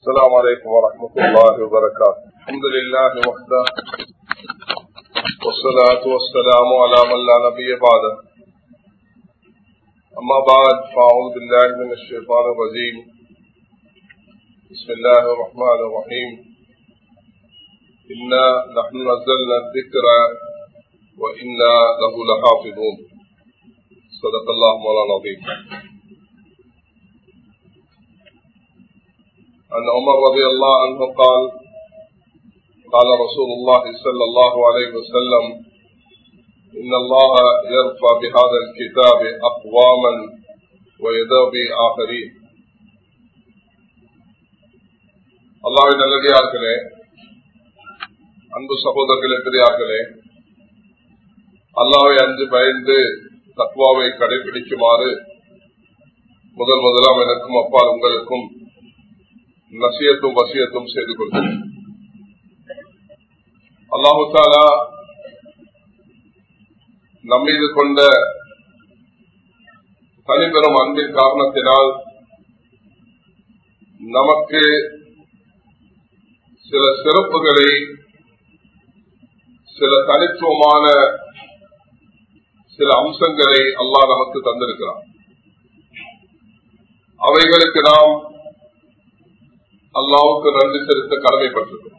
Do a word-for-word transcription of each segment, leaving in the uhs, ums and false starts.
السلام عليكم ورحمة الله وبركاته. الحمد لله وحده والصلاة والسلام على من لا نبي بعده. أما بعد فأعوذ بالله من الشيطان الرجيم. بسم الله الرحمن الرحيم. إنا نحن نزلنا الذكر وإنا له لحافظون. صدق الله مولانا العظيم. عن عمر رضي الله عنه قال قال رسول الله صلى الله عليه وسلم إن الله يرفع بهذا الكتاب أقواما ويدعو به آخرين. அல்லாஹ்வின் நல்லடியார்களே, அன்பு சகோதரர்களே, பெரியார்களே, அல்லாஹ்வை அஞ்சு பயந்து தக்வாவை கடைபிடிக்குமாறு முதல் முதலாம் எனக்கும் அப்பால் உங்களுக்கும் நசியத்தும் வசியத்தும் செய்து கொள்கிறேன். அல்லாஹு தஆலா நம்மீது கொண்ட தனிப்பெரும் அன்பின் காரணத்தினால் நமக்கு சில சிறப்புகளை, சில தனித்துவமான சில அம்சங்களை அல்லாஹ் நமக்கு தந்திருக்கிறார். அவைகளுக்கு நாம் அல்லாஹ்வுக்கு நன்றி செலுத்த கடமைப்பட்டிருக்கிறோம்.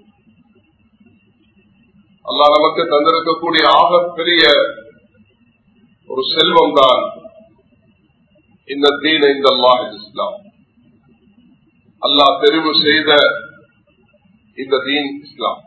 அல்லாஹ் நமக்கு தந்திருக்கக்கூடிய ஆகப்பெரிய ஒரு செல்வம் தான் இந்த தீன், இந்த அல்லாஹ் இஸ்லாம். அல்லாஹ் தெரிவு செய்த இந்த தீன் இஸ்லாம்.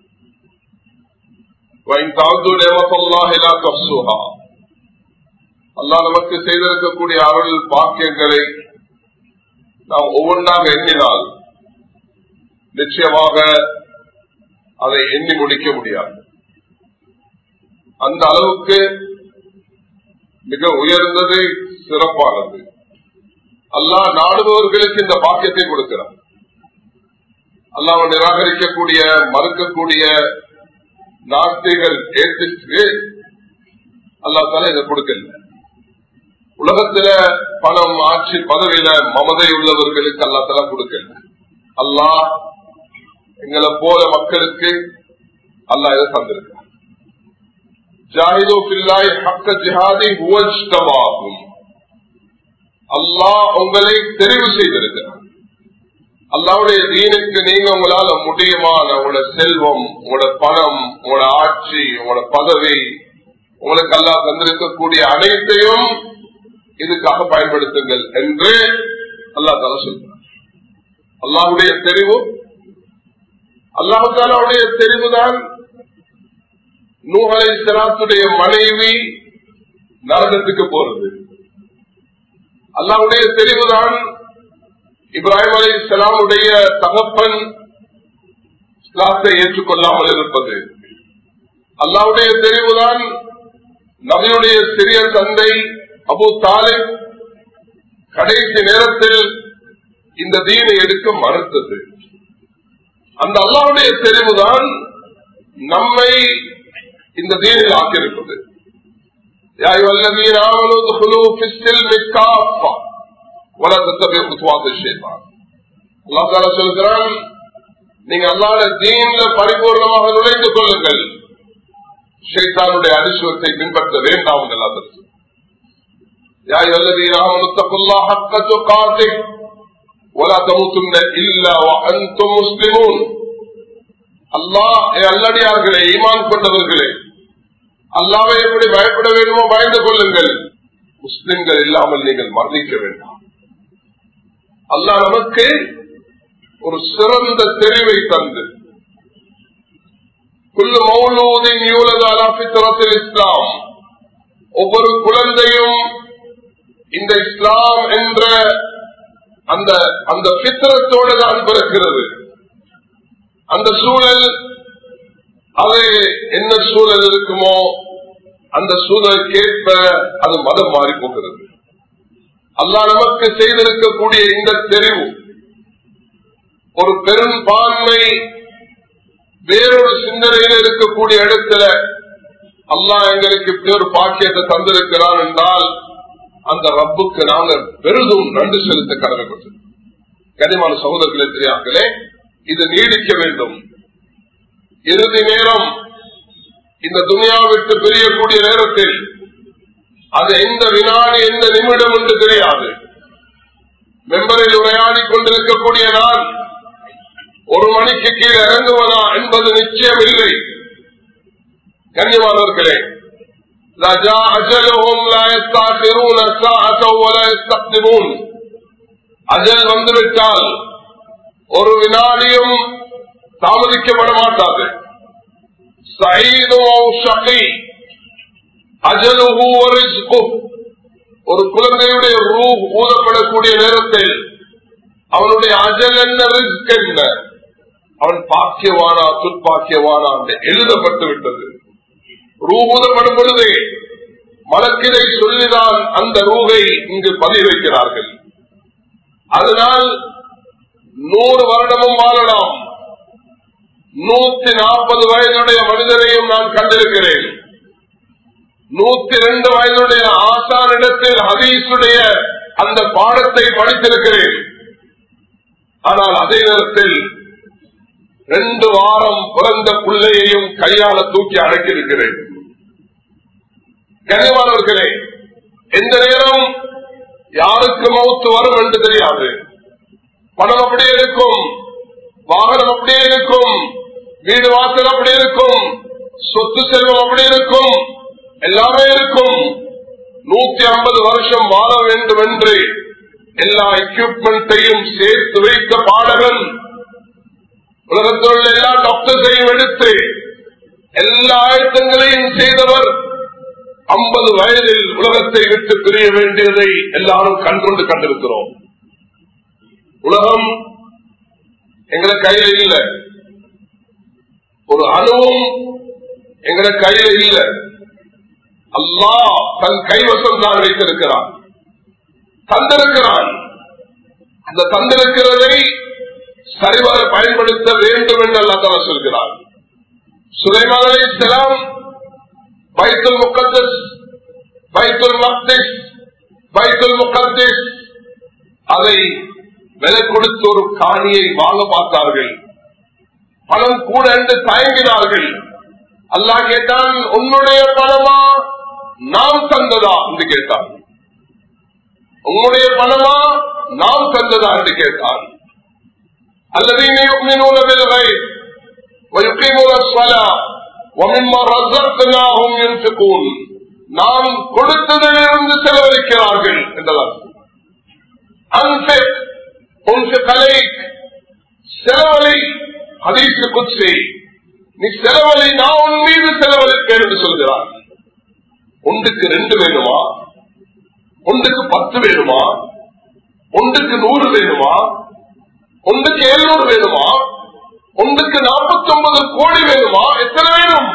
அல்லாஹ் நமக்கு செய்திருக்கக்கூடிய அருள் பாக்கியங்களை நாம் ஒவ்வொன்றாக எண்ணினால் நிச்சயமாக அதை எண்ணி முடிக்க முடியாது. அந்த அளவுக்கு மிக உயர்ந்தது, சிறப்பானது. அல்லாஹ் நாடுபவர்களுக்கு இந்த பாக்கியத்தை கொடுக்கிறார். அல்லாஹ் நிராகரிக்கக்கூடிய, மறுக்கக்கூடிய நாட்டிகள் ஏற்றுக்கு அல்லாஹ் தால இதை கொடுக்கல. உலகத்துல பணம், ஆட்சி, பதவியில மமதை உள்ளவர்களுக்கு அல்லாஹ் தால கொடுக்கல. அல்லாஹ் எங்களை போல மக்களுக்கு அல்லாஹ் இதை தந்திருக்கிறார். ஜாஹிது பில்லாஹி ஹக்க ஜிஹாதி ஹுவ இஜ்தபாகும். அல்லாஹ் உங்களை தெரிவு செய்திருக்கிறார். அல்லாஹ்வுடைய தீனுக்கு நீங்க உங்களால முடியுமான உங்களோட செல்வம், உங்களோட பணம், உங்களோட ஆட்சி, உங்களோட பதவி, உங்களுக்கு அல்லாஹ் தந்திருக்கக்கூடிய அனைத்தையும் இதுக்காக பயன்படுத்துங்கள் என்று அல்லாஹ் தஆலா சொல்றார். அல்லாஹ்வுடைய தெரிவு, அல்லாஹ் தஆலாவுடைய தெரிவுதான் நூஹ் அலைஹிஸ்ஸலாத்துடைய மனைவி நரகத்துக்கு போறது. அல்லாஹ்வுடைய தெரிவுதான் இப்ராஹிம் அலைஹிஸ்ஸலாமுடைய தகப்பன் இஸ்லாத்தை ஏற்றுக்கொள்ளாமல் இருப்பது. அல்லாஹ்வுடைய தெரிவுதான் நபியுடைய சிறிய தந்தை அபூ தாலிப் கடைசி நேரத்தில் இந்த தீனை எடுக்க மறுத்தது. அந்த அல்லாஹ்வுடைய தெரிவுதான் நம்மை இந்த தீனில் ஆக்கியிருப்பது. அல்லாஹ் சொல்கிறான், நீங்க அல்லாஹ்வுடைய தீன்ல பரிபூர்ணமாக நுழைந்து கொள்ளுங்கள், ஷைத்தானுடைய அரிசுவத்தை பின்பற்ற வேண்டாம். அல்லடியார்களே, ஈமான் கொண்டவர்களே, அல்லாஹ்வை எப்படி பயப்பட வேண்டுமோ பயந்து கொள்ளுங்கள், முஸ்லிம்கள் இல்லாமல் நீங்கள் மரணிக்க வேண்டாம். அல்லாஹ் நமக்கு ஒரு சிறந்த தெரிவை தந்து குல்லு மௌலூதின் யூலது அலா ஃபித்ரத்தில் இஸ்லாம், ஒவ்வொரு குழந்தையும் இந்த இஸ்லாம் என்ற அந்த அந்த ஃபித்ரத்தோடு தான் பிறக்கிறது. அந்த சூழல், அது என்ன சூழல் இருக்குமோ அந்த சூழலுக்கேற்ப அது மதம் மாறி போகிறது. அல்லாஹ் நமக்கு செய்திருக்கக்கூடிய இந்த தெரிவு, ஒரு பெரும்பான்மை வேறொரு சிந்தனையில் இருக்கக்கூடிய இடத்துல அல்லாஹ் எங்களுக்கு பேர் பாக்கியத்தை தந்திருக்கிறான் என்றால் அந்த ரப்புக்கு நாங்கள் பெரிதும் நன்றி செலுத்த கடமைப்பட்டோம். கனிமான சகோதரர்களே தெரியார்களே, இது நீடிக்க வேண்டும். இறுதி நேரம் இந்த துனியாவை விட்டு பிரியக்கூடிய நேரத்தில் அது எந்த வினாடி எந்த நிமிடம் என்று தெரியாது. மெம்பரில் உரையாடி கொண்டிருக்கக்கூடிய நான் ஒரு மணிக்கு கீழே இறங்குவதா என்பது நிச்சயம் இல்லை. கண்ணியமானவர்களே, அஜல் வந்துவிட்டால் ஒரு வினாடியும் தாமதிக்கப்பட மாட்டாது. ஒரு குழந்தையுடைய ரூஹ் ஊதப்படக்கூடிய நேரத்தில் அவனுடைய அஜல் என்ன, ரிஸ்க் என்ன, அவன் பாக்கியவானா துர்பாக்கியவானா எழுதப்பட்டு விட்டது. ரூஹ் ஊதப்படும் பொழுதே மலக்கினை சொல்லிதான் அந்த ரூகை இங்கு பதிவு வைக்கிறார்கள். அதனால் நூறு வருடமும் வாழலாம். நூத்தி நாற்பது வயதுடைய மனிதனையும் நான் கண்டிருக்கிறேன். நூத்தி ரெண்டு வயதுடைய ஆசானிடத்தில் ஹதீஸுடைய அந்த பாடத்தை படித்திருக்கிறேன். ஆனால் அதே நேரத்தில் ரெண்டு வாரம் பிறந்த பிள்ளையையும் கையால தூக்கி அடக்கியிருக்கிறேன். கனிவானவர்களே, எந்த நேரம் யாருக்கு மவுத்து வரும் என்று தெரியாது. பணம் அப்படியே இருக்கும், வாகனம் அப்படியே இருக்கும், வீடு வாசல் அப்படி இருக்கும், சொத்து செல்வம் அப்படி இருக்கும், எல்லாமே இருக்கும். நூத்தி ஐம்பது வருஷம் வாழ வேண்டும் என்று எல்லா எக்யூப்மெண்ட்டையும் சேர்த்து வைத்த பாடகன், உலகத்தில் உள்ள எல்லா டாக்டர்ஸையும் எடுத்து எல்லா ஆயத்தங்களையும் செய்தவர் ஐம்பது வயதில் உலகத்தை விட்டு பிரிய வேண்டியதை எல்லாரும் கண்கொண்டு கண்டிருக்கிறோம். உலகம் எங்களை கையில இல்லை, ஒரு அணுவும் எங்களை கையில இல்லை. அல்லாஹ் தன் கைவசம் தான் வைத்திருக்கிறான், தந்திருக்கிறான். அந்த தந்திருக்கிறதை சரிவர பயன்படுத்த வேண்டும் என்று அல்லாஹ் தஆலா சொல்கிறார். சுலைமான் அலைஹிஸ்ஸலாம் பைத்துல் முகத்தஸ், பைத்துல் மக்திஸ், பைத்துல் முகத்தஸ் அதை விலை கொடுத்து ஒரு காணியை வாங்க பார்த்தார்கள். பணம் கூட என்று தயங்கினார்கள். அல்லாஹ் கேட்டான், உன்னுடைய பணமா நாம் தந்ததா என்று கேட்டான். உன்னுடைய பணமா நாம் தந்ததா என்று கேட்டான். الذين يؤمنون بالغيب ويقيمون الصلاة ومما رزقناهم ينفقون. நாம் கொடுத்ததிலிருந்து செலவழிக்கிறார்கள் என்றார். அன்ஃபிக் உன்ஃபிக் அலைக், செலவழி. ஹதீஸ் குத்ஸி, நீ செலவழி, நான் உன் மீது செலவழிப்பேன் என்று சொல்கிறார். ஒன்றுக்கு ரெண்டு வேணுமா, ஒன்றுக்கு பத்து வேணுமா, ஒன்றுக்கு நூறு வேணுமா, ஒன்றுக்கு எழுநூறு வேணுமா, ஒன்றுக்கு நாற்பத்தி ஒன்பது கோடி வேணுமா, எத்தனை வேணும்?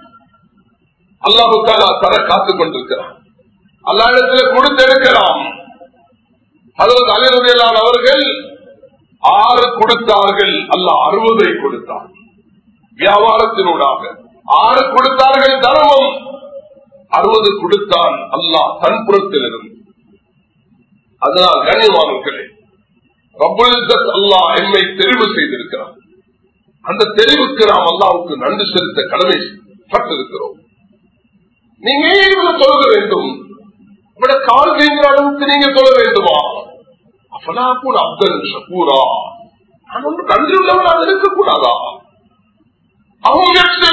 அல்லாஹு தஆலா தர காத்துக் கொண்டிருக்கிறான். அல்லாஹ் இடத்துல கொடுத்தெடுக்கலாம். ஹஜ்ரத் அலி ரலியல்லாஹு அன்ஹு அவர்கள் ஆறு கொடுத்தார்கள், அல்லாஹ் அறுபதை கொடுத்தார். வியாபாரத்தினூடாக ஆறு கொடுத்தார்கள் தர்மம், அறுபது கொடுத்தான் அல்லாஹ் தன் புறத்தில் இருந்து. அதனால் கண்ணியமானவர்களே, ரப்புல் இஸ்ஸத் அல்லாஹ் எம்மை தெரிவு செய்திருக்கிறார். அந்த தெரிவுக்கு நாம் அல்லாஹ்வுக்கு நன்றி செலுத்த கடமை பட்டிருக்கிறோம். நீங்க ஏன் தொழுக வேண்டும்? உங்களோட கால் வைக்கிற அளவுக்கு நீங்க தொழ வேண்டுமா? அப்பனா கூட அப்தல் ஷகூரா, நான் ஒன்று நன்றி உள்ளவனாக இருக்கக்கூடாதா? அவங்க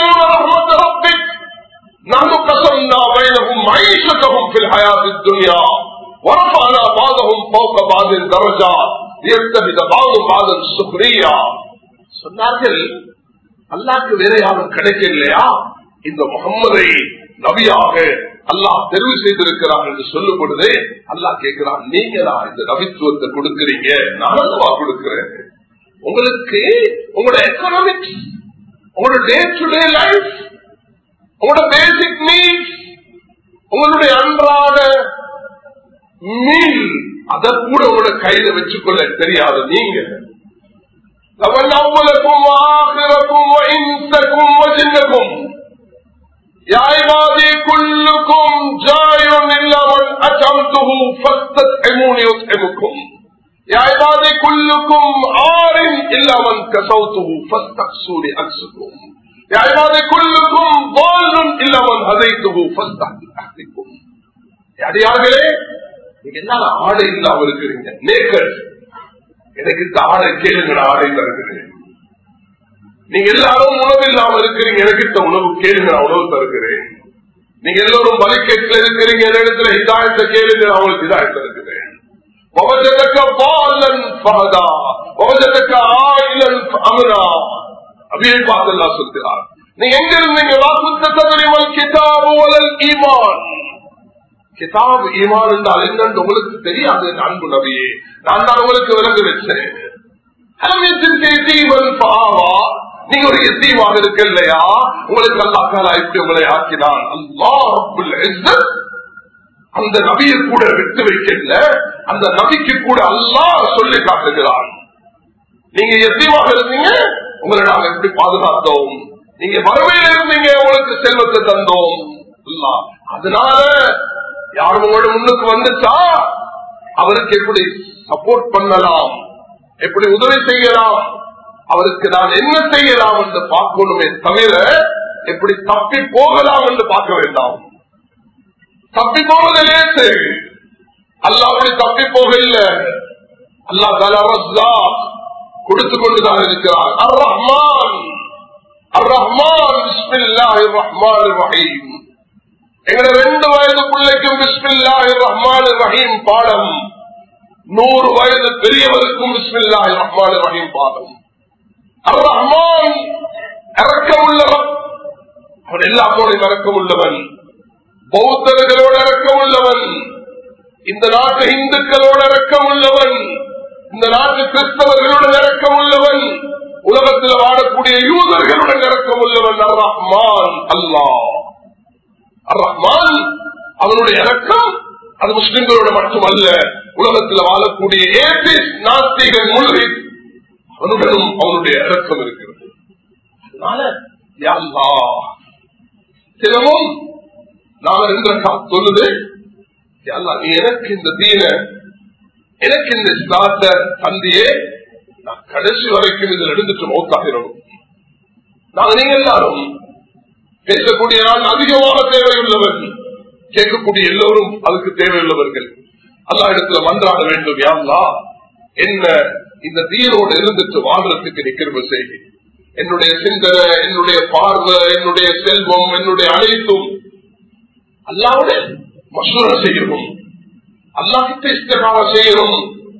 نحن قسمنا بينهم معيشتهم في الحياة الدنيا ورفعنا بعضهم فوق بعض درجات ليتخذ بعضهم بعضا سخريا. சொன்னார்கள், அல்லாஹ்க்கு வேற யாரும் கிடைக்கலையா? இந்த முகம்மதை நபியாக அல்லாஹ் தெரிவு செய்திருக்கிறார் என்று சொல்லும் பொழுது அல்லாஹ் கேட்கிறான், நீங்களா இந்த நபித்துவத்தை கொடுக்கிறீங்க? நான் அல்லவா கொடுக்கிறேன். உங்களுக்கு உங்களோட எக்கனாமிக்ஸ், உங்களோட டே டு டே லைஃப், உங்களோட பேசிக் நீட்ஸ், உங்களுடைய அன்றாட மீல், அதை கூட உங்களோட கையில வச்சுக்கொள்ள தெரியாது. நீங்க அவ்வளக்கும் ஆகிரக்கும் இன்சக்கும் வஜின்னக்கும் يا عبادي كلكم جائع إلا من أطعمته فاستطعموني أطعمكم. யா இபாதி குல்லுக்கும் ஆரின் இல்லா மன் கஸௌதுஹு ஃபஸ்தக்ஸூ லிஅக்ஸுக்கும் யா இபாதி குல்லுக்கும் ضالٌ இல்லா மன் ஹதைதுஹு ஃபஸ்தஹ்திக்கும். அடியார்களே, நீங்க என்ன ஆடை இல்லாம இருக்கிறீங்க, நேக்கட். எனக்கு இந்த ஆடை கேளுங்க, ஆடை தருகிறேன். நீங்க எல்லாரும் உணவு இல்லாம இருக்கிறீங்க, எனக்கு இந்த உணவு கேளுங்க, உணவு தருகிறேன். நீங்க எல்லோரும் வலிக்கேட்டில் இருக்கிறீங்க, இடத்துல ஹிதாயத்தை கேளுங்க, அவங்களுக்கு ஹிதாயத்தை இருக்கிறேன். சொல்கிறார், நீங்க எங்க இருந்தீங்க? கிதாப் ஈமான் என்றால் என்னன்னு உங்களுக்கு தெரியாது அன்பு நபியே, நான் தான் உங்களுக்கு விளங்க வச்சேன். நீங்க ஒரு எத்தீமாக இருக்க இல்லையா? உங்களுக்கு அல்லாஹ் தஆலா இப்படி உங்களை ஆக்கினான். அல்லாஹ் ரப்புல் இஸ்ஸத் அந்த நபியை கூட விட்டு வைக்கல, அந்த நபிக்கு கூட அல்லாஹ் சொல்லி காட்டுகிறான். நீங்க எத்தீமாக இருந்தீங்க, உங்களை நாங்கள் எப்படி பாதுகாத்தோம். நீங்க வறுமையில் இருந்தீங்க, உங்களுக்கு செல்வத்தை தந்தோம். அல்லாஹ் அதனால யார் உங்களோட முன்னுக்கு வந்துச்சா அவருக்கு எப்படி சப்போர்ட் பண்ணலாம், எப்படி உதவி செய்யலாம், அவருக்கு நான் என்ன செய்யலாம் என்று பார்க்கணுமே தவிர எப்படி தப்பி போகலாம் என்று பார்க்க வேண்டாம். தப்பி போவதிலே சரி, அல்லாஹ் அப்படி தப்பி போக இல்லை. அல்லாஹ் தஆலா கொடுத்து கொண்டுதான் இருக்கிறார். அர் ரஹ்மான் அர் ரஹ்மான் பிஸ்மில்லாஹிர் ரஹ்மானிர் ரஹீம். எங்க ரெண்டு வயது பிள்ளைக்கும் பிஸ்மில்லாஹிர் ரஹ்மானிர் ரஹீம் பாடம், நூறு வயது பெரியவருக்கும் பிஸ்மில்லாஹிர் ரஹ்மானிர் ரஹீம் பாடம். அர் ரஹ்மான் இரக்கம் உள்ளவன், அவன் எல்லாத்தோடையும் இரக்கம் உள்ளவன். பௌத்தர்களோடு இரக்கம் உள்ளவன், இந்த நாட்டு இந்துக்களோடு இரக்கம் உள்ளவன், இந்த நாட்டு கிறிஸ்தவர்களுடன் இரக்கம் உள்ளவன், உலகத்தில் வாழக்கூடிய யூதர்களுடன் இரக்கம் உள்ளவன். அர் ரஹ்மான் அல்லாஹ். அர் ரஹ்மான் அவனுடைய இரக்கம் அது முஸ்லிம்களோட மட்டுமல்ல, உலகத்தில் வாழக்கூடிய ஏபிஸ் நாஸ்திகன் முல்ஹித் அவனுடனும் அவனுடைய இரக்கம் இருக்கிறது. அதனால யா அல்லாஹ் தினமும் நான் என்ற சொல்லுது, நீ எனக்கு இந்த தீன, எனக்கு இந்த இஸ்லாத்தை தந்தியே, நான் கடைசி வரைக்கும் இதில் எடுத்துட்டு மௌத்தாகிறோம். நாங்கள் நீங்க எல்லாரும் பேசக்கூடிய நான் அதிகமாக தேவையுள்ளவர், கேட்கக்கூடிய எல்லோரும் அதுக்கு தேவையுள்ளவர்கள். அல்லா இடத்துல மன்றாட வேண்டும், யா அல்லாஹ் என்ன இந்த தீனோடு இருந்துட்டு வாழ்றதுக்கு நிக்கிரம செய்தி. என்னுடைய சிந்தனை, என்னுடைய பார்வை, என்னுடைய செல்வம், என்னுடைய அனைத்தும் அல்லாஹ்வோட மசூரா செய்யணும், அல்லாஹ்கிட்ட இஸ்திகாரா செய்யணும்.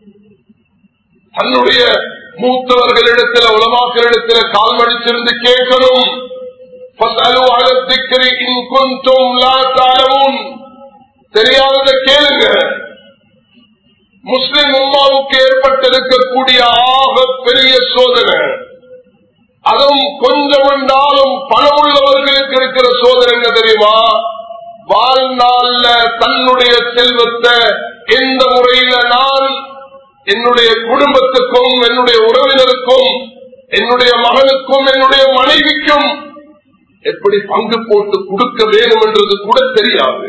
தன்னுடைய மூத்தவர்களிடத்தில் உலமாக்களிடத்தில் கால் மடிச்சிருந்து கேட்கணும். தெரியாதத கேளுங்க. முஸ்லிம் உம்மாவுக்கு ஏற்பட்டிருக்கக்கூடிய ஆக பெரிய சோதனை, அதுவும் கொஞ்சம் என்றாலும் பணம் உள்ளவர்களுக்கு இருக்கிற சோதனை என்ன தெரியுமா? வாழ்நாள்ல தன்னுடைய செல்வத்தை எந்த முறையில நான் என்னுடைய குடும்பத்துக்கும், என்னுடைய உறவினருக்கும், என்னுடைய மகனுக்கும், என்னுடைய மனைவிக்கும் எப்படி பங்கு போட்டு கொடுக்க வேண்டும் என்றது கூட தெரியாது.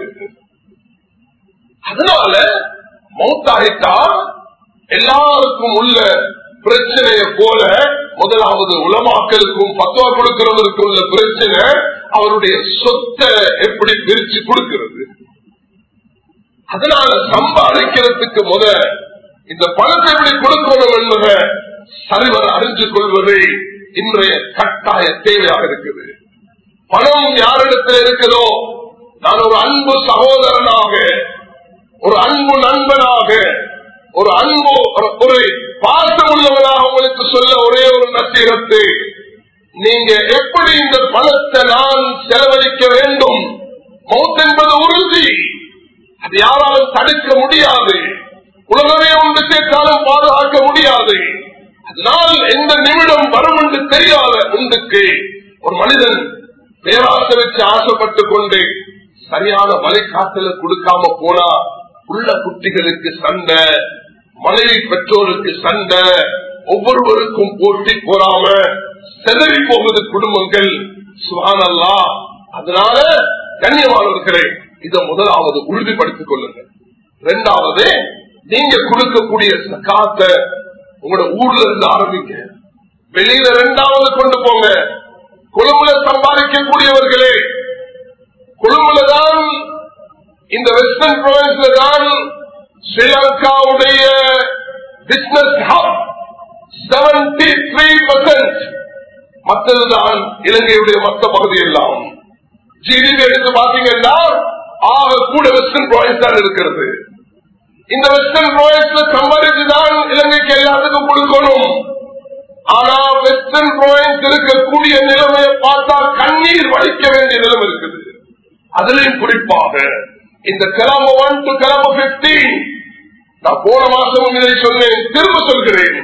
அதனால மௌத்தாயிட்டா எல்லாருக்கும் உள்ள பிரச்சனையை போல முதலாவது உலமாக்களுக்கும் பத்துவா கொடுக்கிறவருக்கும் உள்ள பிரச்சனை அவருடைய சொத்தை எப்படி பிரிச்சு கொடுக்கிறது. அதனால சம்பாதிக்கிறதுக்கு முத இந்த பணத்தை எப்படி கொடுக்கணும் என்பதை சரிவர அறிஞ்சு கொள்வது இன்றைய கட்டாய தேவையாக இருக்குது. பணம் யாரிடத்தில் இருக்கிறதோ, நான் ஒரு அன்பு சகோதரனாக, ஒரு அன்பு நண்பனாக, ஒரு அன்பு ஒரு பாசம் உள்ளவனாக உங்களுக்கு சொல்ல ஒரே ஒரு நசீகத்து, நீங்க எப்படி இந்த பணத்தை நான் செலவழிக்க வேண்டும். மௌத் என்பது உறுதி, அது யாராலும் தடுக்க முடியாது, உலகமே ஒன்று சேர்த்தாலும் பாதுகாக்க முடியாது. அதனால் எந்த நிமிடம் வரும் என்று தெரியாத ஒன்றுக்கு ஒரு மனிதன் பேராசை வச்சு ஆசைப்பட்டுக் கொண்டு சரியான வழிகாட்டல கொடுக்காம போனா உள்ள குட்டிகளுக்கு சண்டை, மனைவி பெற்றோருக்கு சண்டை, ஒவ்வொருவருக்கும் போட்டி போறாம செதறி போகுது குடும்பங்கள். சுப்ஹானல்லாஹ். அதனால கண்ணியமானவர்களே, இதை முதலாவது உறுதிப்படுத்திக் கொள்ளுங்கள். இரண்டாவது, நீங்க கொடுக்கக்கூடிய சகாத்தை உங்களோட ஊர்ல இருந்து ஆரம்பிங்க, வெளியில இரண்டாவது கொண்டு போங்க. கொழும்புல சம்பாதிக்கக்கூடியவர்களே, கொழும்புல தான், இந்த வெஸ்டர்ன் ப்ரொவின்ஸ்ல தான் ஸ்ரீலங்காவுடைய business hub seventy three percent. மற்றதுதான் இலங்கையுடைய மற்ற பகுதி எல்லாம். ஜிடிபி எடுத்து பாத்தீங்கன்னா ஆக கூட வெஸ்டர்ன் ப்ரொவின்ஸ் தான் இருக்கிறது. இந்த வெஸ்டர்ன் ப்ரொவின்ஸ்ல சம்பாதிச்சுதான் இலங்கைக்கு எல்லாத்துக்கும் கொடுக்கணும். ஆனா வெஸ்டர்ன் ப்ரொவின்ஸ் இருக்கக்கூடிய நிலைமையை பார்த்தா கண்ணீர் வடிக்க வேண்டிய நிலைமை இருக்குது. அதிலையும் குறிப்பாக இந்த கிளம்ப ஒன் டு கிளம்ப பிப்டீன், நான் போன மாசமும் இதை சொன்னேன், திரும்ப சொல்கிறேன்.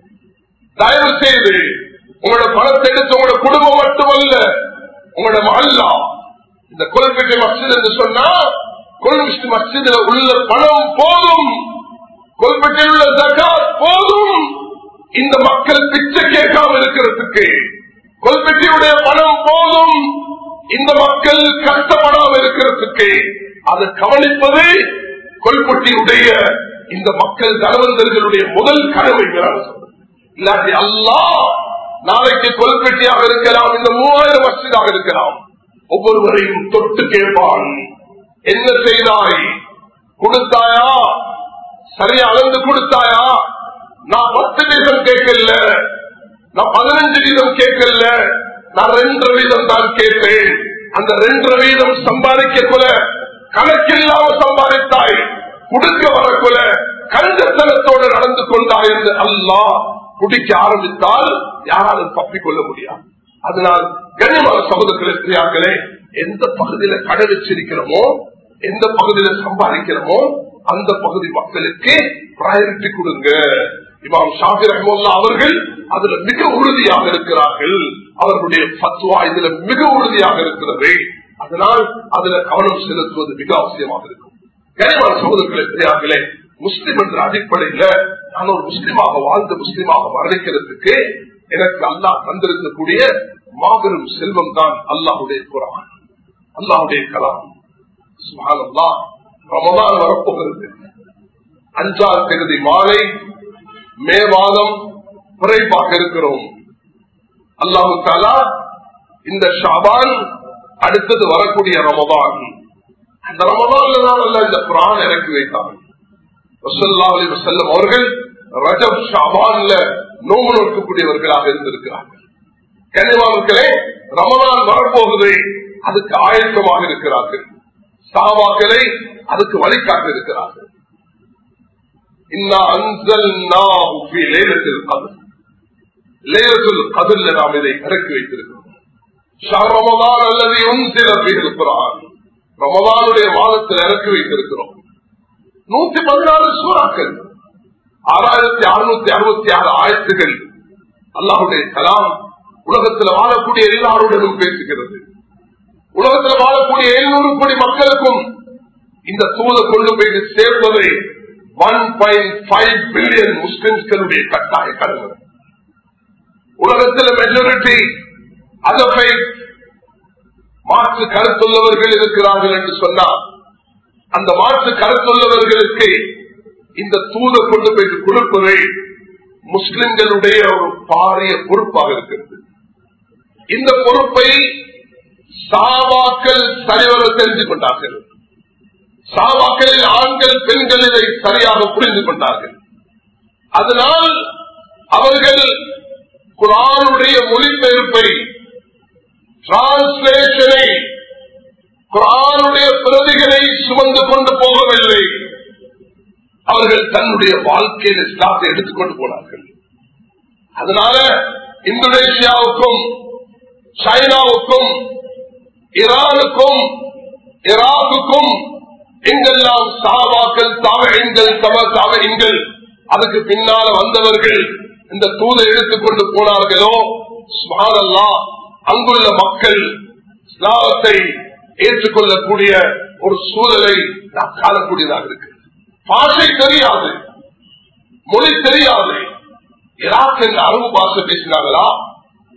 தயவு செய்து உங்களோட பணத்தை எடுத்து உங்களோட குடும்பம் மட்டுமல்ல, உங்களோட மஹல்லா, இந்த கொல்பேட்டை மஸ்ஜித் என்று சொன்னா கொல்பேட்டை மஸ்ஜிதில் உள்ள பணம் போதும், கொல்பேட்டையில் உள்ள ஜகாத் போதும். இந்த மக்கள் பிச்சை கேட்காம இருக்கிறதுக்கு கொல்பேட்டையுடைய பணம் போதும். இந்த மக்கள் கஷ்டப்படாம இருக்கிறதுக்கு அதை கவனிப்பது கொல்பேட்டையுடைய இந்த மக்கள் தனவந்தர்களுடைய முதல் கடமை. இல்லாட்டி அல்லாஹ் நாளைக்கு கொல்பேட்டையாக இருக்கலாம், இந்த மூவாயிரம் மஸ்ஜிதாக இருக்கலாம், ஒவ்வொருவரையும் தொட்டு கேட்பான். என்ன செய்தாய்? கொடுத்தாயா? சரியா அளந்து கொடுத்தாயா? நான் பத்து வீதம் கேட்கல, நான் பதினஞ்சு வீதம் கேட்கல, நான் ரெண்டு வீதம் தான் கேட்டேன். அந்த ரெண்டு வீதம் சம்பாதிக்க கொல கணக்கில்லாம சம்பாதித்தாய், கொடுக்க வரக்குல கஞ்சத்தனத்தோடு நடந்து கொண்டாய் என்று அல்லாஹ் குடிக்க ஆரம்பித்தால் யாராலும் தப்பிக்கொள்ள முடியாது. அதனால் கண்ணியமான சகோதரர்களே, எந்த பகுதியில கடை வச்சிருக்கிறோமோ, எந்த பகுதியில சம்பாதிக்கிறோமோ அந்த பகுதி மக்களுக்கு பிரையாரிட்டி கொடுங்க. இமாம் ஷாஃபி ரஹ்மத்துல்லாஹி அவர்கள் அதுல மிக உறுதியாக இருக்கிறார்கள். அவர்களுடைய ஃபத்வா இதுல மிக உறுதியாக இருக்கிறது. அதனால் அதுல கவனம் செலுத்துவது மிக அவசியமாக இருக்கும். கனிமான சகோதரர்களே, முஸ்லிம் என்ற அடிப்படையில நான் ஒரு முஸ்லிமாக வாழ்ந்த முஸ்லிமாக மரணிக்கிறதுக்கு எனக்கு அல்லாஹ் தந்திருக்கக்கூடிய மாபெரும் செல்வம் தான் அல்லாஹுடைய குர்ஆன், அல்லாஹுடைய கலாம். சுப்ஹானல்லாஹ், ரமலான் வரப்போகிறது. அஞ்சாம் தேதி மாலை மே மாதம் குறைவாக இருக்கிறோம். அல்லாஹு தஆலா இந்த ஷாபான் அடுத்தது வரக்கூடிய ரமலான், அந்த ரமலான்ல தான் அல்லாஹ் இந்த குர்ஆன் இறக்கி வைத்தார். ரசூலுல்லாஹி அலைஹி வஸல்லம் அவர்கள் ரஜப் ஷாபான்ல நோம்பு நோக்கக்கூடியவர்களாக இருந்திருக்கிறார்கள். கனிவான்களே, ரமலான் வரப்போகுது, அதுக்கு ஆயத்தமாக இருக்கிறார்கள். சஹாபாக்களை அதுக்கு வழிகாட்டி இருக்கிறார்கள். இன்னா அன்ஸல்னாஹு ஃபீ லைலத்தில் கத்ர், லைலத்துல் கத்ர்ல நாம் இதை இறக்கி வைத்திருக்கிறோம். ஷஹர் ரமலான் அல்லதி உன்ஸில ஃபீஹில் குர்ஆன், ரமலானுடைய மாதத்தில் இறக்கி வைத்திருக்கிறோம். நூத்தி பதினாறு சூறாக்கள், ஆறாயிரத்தி அறுநூத்தி அறுபத்தி ஆறு ஆயத்துகள். அல்லாஹுடைய கலாம் உலகத்தில் வாழக்கூடிய எல்லாருடனும் பேசுகிறது. உலகத்தில் வாழக்கூடிய எழுநூறு கோடி மக்களுக்கும் இந்த தூதை கொண்டு போய் சேர்ப்பதை ஒன் பாயிண்ட் ஃபைவ் பில்லியன் முஸ்லிம்களுடைய கட்டாய கடமை. உலகத்தில் மெஜாரிட்டி அதனை மாற்று கருத்துள்ளவர்கள் இருக்கிறார்கள் என்று சொன்னால், அந்த மாற்று கருத்துள்ளவர்களுக்கு இந்த தூதை கொண்டு போய் கொடுப்பதை முஸ்லிம்களுடைய ஒரு பாரிய பொறுப்பாக இருக்கிறது. இந்த பொறுப்பை சஹாபாக்கள் சரிவர தெரிந்து கொண்டார்கள். சஹாபாக்களில் ஆண்கள் பெண்கள் இதை சரியாக புரிந்து கொண்டார்கள். அதனால் அவர்கள் குர்ஆனுடைய மொழிபெயர்ப்பை, டிரான்ஸ்லேஷனை, குர்ஆனுடைய பிரதிகளை சுமந்து கொண்டு போகவில்லை. அவர்கள் தன்னுடைய வாழ்க்கையில் இஸ்லாத்தை எடுத்துக்கொண்டு போனார்கள். அதனால இந்தோனேஷியாவுக்கும் சைனாவுக்கும் ஈரானுக்கும் ஈராக்குக்கும் எங்கெல்லாம் சஹாபாக்கள், தாபீன்கள், தப தாபீன்கள், அதுக்கு பின்னால வந்தவர்கள் இந்த தூதை எடுத்துக்கொண்டு போனார்களோ, சுப்ஹானல்லாஹ், அங்குள்ள மக்கள் இஸ்லாத்தை ஏற்றுக்கொள்ளக்கூடிய ஒரு சூழலை நாம் காணக்கூடியதாக இருக்கு. பாஷை தெரியாது, மொழி தெரியாது. ஈராக்கில் அரபு பாஷை பேசினாங்களா?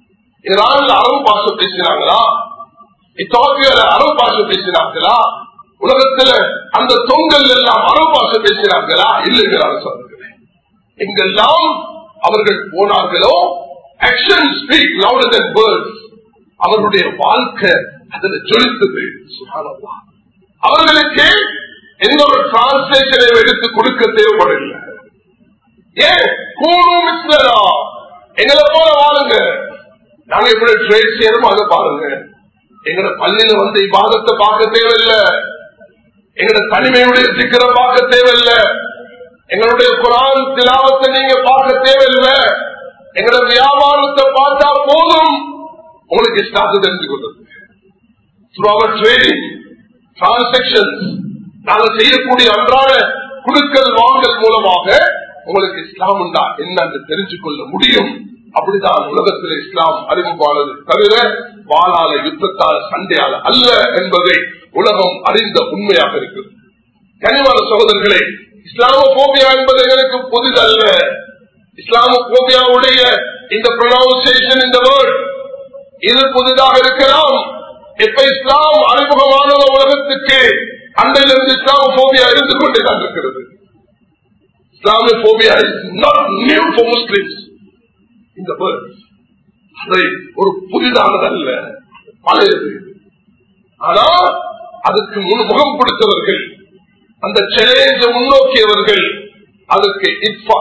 ஈரான்ல அரபு பாஷை பேசினாங்களா? இத்தோப்பியால அரபு பாஷை பேசினாங்களா? உலகத்துல அந்த தொங்கல் எல்லாம் அரபு பாஷை பேசுகிறார்களா? இல்லைங்கிறார் சொல்லுகிறேன். எங்கெல்லாம் அவர்கள் போனார்களோ action speak louder than words. அவர்களுடைய வாழ்க்கை அதில் ஜொலித்தது. சுப்ஹானல்லாஹ். அவர்களுக்கு எந்த ஒரு டிரான்ஸ்லேஷனை எடுத்து கொடுக்க தேவைப்படவில்லை. ஏன் கூறுமிஸ்லரா எங்களை போல வாழுங்க, நாங்க எப்படி ட்ரேட் செய்யறோமோ அதை பாருங்க. எங்களோட பள்ளியில வந்து இபாதத்தை பார்க்க தேவையில்லை, எங்களோட தனிமையுடைய சிக்கரை பார்க்க தேவையில்லை, எங்களுடைய குர்ஆன் திலாவத்தை நீங்க பார்க்க தேவையில்லை, எங்களோட வியாபாரத்தை பார்த்தா போதும் உங்களுக்கு இஸ்லாத்தை தெரிஞ்சு கொள்வது. Through our trading, transactions, நாங்கள் செய்யக்கூடிய அன்றாட குடுக்கல் வாங்கல் மூலமாக உங்களுக்கு இஸ்லாம் உண்டா என்னன்னு தெரிஞ்சு கொள்ள முடியும். அப்படிதான் உலகத்தில் இஸ்லாம் அறிமுகமானது தவிர வாளால யுத்தத்தால சண்டையால அல்ல என்பதை உலகம் அறிந்த உண்மையாக இருக்கிறது. கனிவான சகோதரர்களே, இஸ்லாமோபியா என்பது எங்களுக்கு புதிதல்ல. இஸ்லாமோபியாவுடைய இந்த ப்ரொனவுன்சியேஷன், இந்த வேர்ட் இது புதிதாக இருக்கலாம். இப்ப இஸ்லாம் அறிமுகமான உலகத்துக்கு அன்றையிலிருந்து இஸ்லாமோபியா இருந்து கொண்டேதான் இருக்கிறது. Islamophobia is not new for Muslims. இந்த வேர்ட் அதை ஒரு புதிதானதல்ல, பழையது. ஆனா அதுக்கு முகம் கொடுத்தவர்கள், அந்த சேலஞ்ச முன்னோக்கியவர்கள் அதுக்கு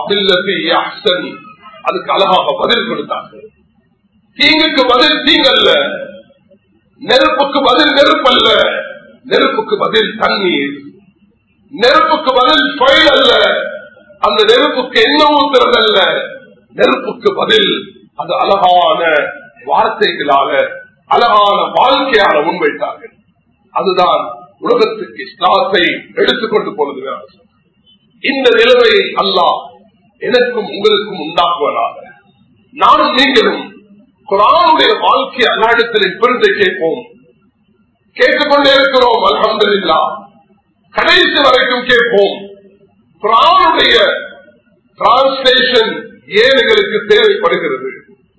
அதுக்கு அழகாக பதில் கொடுத்தார்கள். தீங்குக்கு பதில் தீங்கல்ல, நெருப்புக்கு பதில் நெருப்பல்ல, நெருப்புக்கு பதில் தண்ணீர், நெருப்புக்கு பதில் ஃபயல் அல்ல, அந்த நெருப்புக்கு என்ன ஊத்துறதல்ல, நெருப்புக்கு பதில் அது அழகான வார்த்தைகளால அழகான வாழ்க்கையால முன்வைத்தார்கள். அதுதான் உலகத்துக்கு இஸ்லாத்தை எடுத்துக்கொண்டு போனது. இந்த நிலைமையை அல்லாஹ் எனக்கும் உங்களுக்கும் உண்டாக்குவதாக நானும் நீங்களும் குர்ஆனுடைய வாழ்க்கை அல்லாஹ்விடத்தில் இப்பொழுது கேட்போம். கேட்டுக்கொண்டே இருக்கிறோம். அல்ஹம்துலில்லாஹ் கடைசி வரைக்கும் கேட்போம். குர்ஆனுடைய டிரான்ஸ்லேஷன் ஏன் எங்களுக்கு தேவைப்படுகிறது?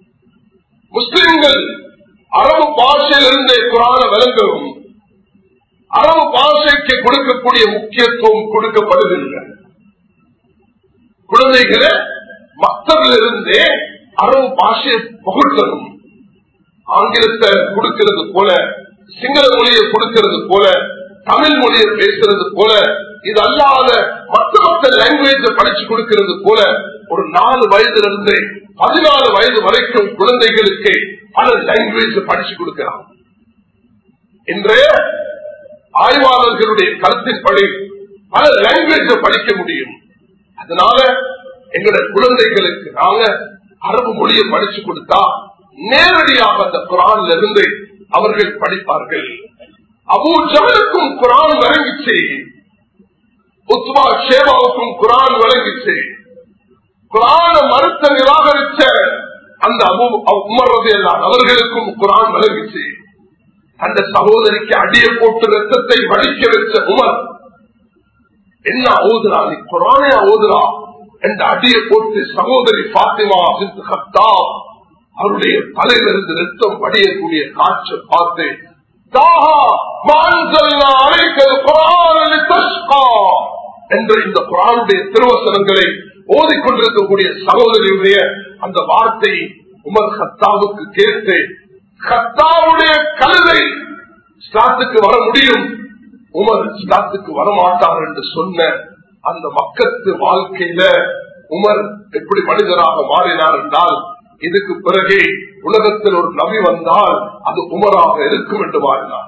முஸ்லிம்கள் அரபு பாஷையிலிருந்தே குர்ஆனை விளங்கவும் அரபு பாஷைக்கு கொடுக்கக்கூடிய முக்கியத்துவம் கொடுக்கப்படுவதில்லை. குழந்தைகளை மக்தபிலிருந்தே அரபு பாஷையை புகழ்த்தணும். ஆங்கிலத்தை கொடுக்கிறது போல, சிங்கள மொழியை கொடுக்கிறது போல, தமிழ் மொழியை பேசுறது போல, இது அல்லாத மற்ற மற்ற லாங்குவேஜை படிச்சு கொடுக்கிறது போல ஒரு நாலு வயதிலிருந்து பதினாலு வயது வரைக்கும் குழந்தைகளுக்கு பல லாங்குவேஜ் படிச்சு கொடுக்கிறார். இன்றைய ஆய்வாளர்களுடைய கருத்தின்படி பல லாங்குவேஜை படிக்க முடியும். அதனால எங்களுடைய குழந்தைகளுக்கு நாங்க அரபு மொழியை படிச்சு கொடுத்தா நேரடியாக அந்த குர்ஆன்ல இருந்து அவர்கள் படிப்பார்கள். அபூ ஜஹலுக்கும் குர்ஆன் வழங்கிச்சு, உத்பா ஷேபாவுக்கும் குர்ஆன் வழங்கிச்சு. குர்ஆன மறுத்த நிராகரிச்ச அந்த அபூ உமர் ரலியல்லாஹு அவர்களுக்கும் குர்ஆன் வழங்கிச்சு. அந்த சகோதரிக்கு அடிய போட்டு ரத்தத்தை வடிக்க வச்ச உமர் என்ன ஓதுரா, நீ குர்ஆனை ஓதுரா என்ற அடிய போட்டு சகோதரி ஃபாத்திமா பின்த் கத்தாப் அவருடைய தலையிலிருந்து ரத்தம் வடியக்கூடிய காட்சி பார்த்து என்ற இந்த குர்ஆனுடைய திருவசனங்களை ஓதிக்கொண்டிருக்கக்கூடிய சகோதரியுடைய அந்த வார்த்தை உமர் கத்தாவுக்கு கேட்டு, கத்தாவுடைய கழுதை இஸ்லாத்துக்கு வர முடியும், உமர் இஸ்லாத்துக்கு வரமாட்டார் என்று சொன்ன அந்த மக்கத்து வாழ்க்கையில உமர் எப்படி மனிதராக மாறினார் என்றால், இதுக்கு பிறகு உலகத்தில் ஒரு நபி வந்தால் அது உமராக இருக்கும் என்று மாறினார்.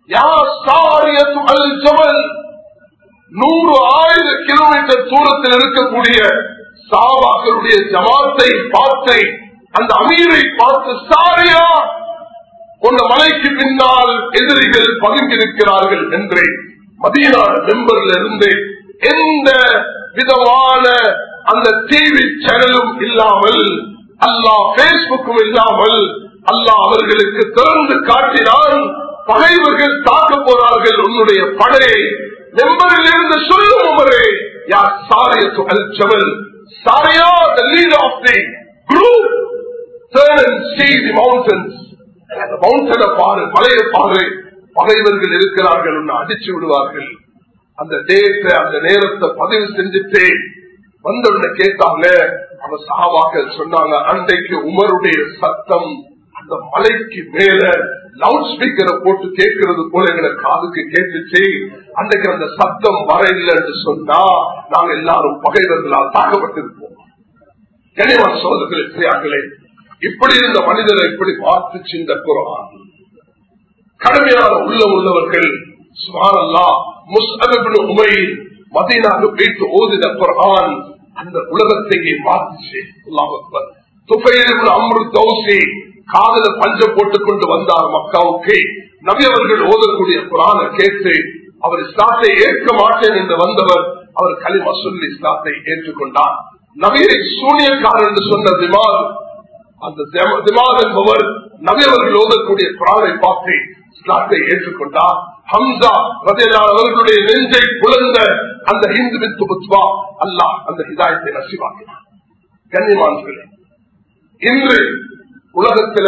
நூறு ஆயிரம் கிலோமீட்டர் தூரத்தில் இருக்கக்கூடிய சஹாபாக்களுடைய ஜமாத்தை பார்த்து, அந்த அமீரை பார்த்து, சாரியா உன்ன மலைக்கு பின்னால் எதிரிகள் பதுங்கியிருக்கிறார்கள் என்று மதீனா மெம்பரில் இருந்து எந்த விதமான அந்த டிவி சேனலும் இல்லாமல், அல்லாஹ் பேஸ்புக்கும் இல்லாமல் அல்லாஹ் அவர்களுக்கு திறந்து காட்டினால் பகைவர்கள் தாக்க போறார்கள் உன்னுடைய படையை. மெம்பரில் இருந்து சொல்லும் உமரே, யார் சாரியத்து அல் ஜபல், சாரியா the leader of the group, turn and see the mountains. அந்த மவுண்டனை பாரு, மலையை பாரு, பகைவர்கள் இருக்கிறார்கள் அடிச்சு விடுவார்கள். அந்த டேட்டை அந்த நேரத்தை பதிவு செஞ்சுட்டு வந்தவன கேட்டாங்க. அவன் சஹாபாக்கள் சொன்னாங்க, அன்றைக்கு உமருடைய சத்தம் அந்த மலைக்கு மேல லவுட் ஸ்பீக்கரை போட்டு கேட்கிறது போல எங்களை காதுக்கு கேட்டுச்சு. அன்றைக்கு அந்த சத்தம் வர இல்லைன்னு சொன்னா நாங்க எல்லாரும் பகைவர்களால் தாக்கப்பட்டிருப்போம். கனிவான சோதர்களே, இப்படி இருந்த மனிதரை இப்படி பார்த்துச்சு இந்த குர்ஆன். கடுமையான உள்ள உள்ளவர்கள் சுப்ஹானல்லாஹ் முஸ்அப் இப்னு உமைர் மதீனாவுக்கு போயிட்டு ஓதின குர்ஆன் அந்த உலகத்தையே மாற்றிச்சு. அல்லாஹ் அக்பர். துஃபைல் இப்னு அம்ர் தௌசி காதல பஞ்ச போட்டுக் கொண்டு வந்தார் மக்காவுக்கு. நபி அவர்கள் ஓதக்கூடிய குர்ஆனை கேட்டு அவர் இஸ்லாத்தை ஏற்க மாட்டேன் என்று வந்தவர் அவர் கலிமா சொல்லி இஸ்லாத்தை ஏற்றுக்கொண்டார். நபியை சூனியக்காரர் என்று சொன்ன திமால், அந்த திமால் என்பவர் நபி அவர்கள் ஓதக்கூடிய குர்ஆனை பார்த்து இஸ்லாத்தை ஏற்றுக்கொண்டார். ஹம்சா ரலியல்லாஹு அவர்களுடைய நெஞ்சை புலந்த அந்த ஹிந்து பின்த் உத்பா அல்லாஹ் அந்த ஹிதாயத்தை நசீபாக்கினார். கண்ணியமானவர்களே, இன்று உலகத்தில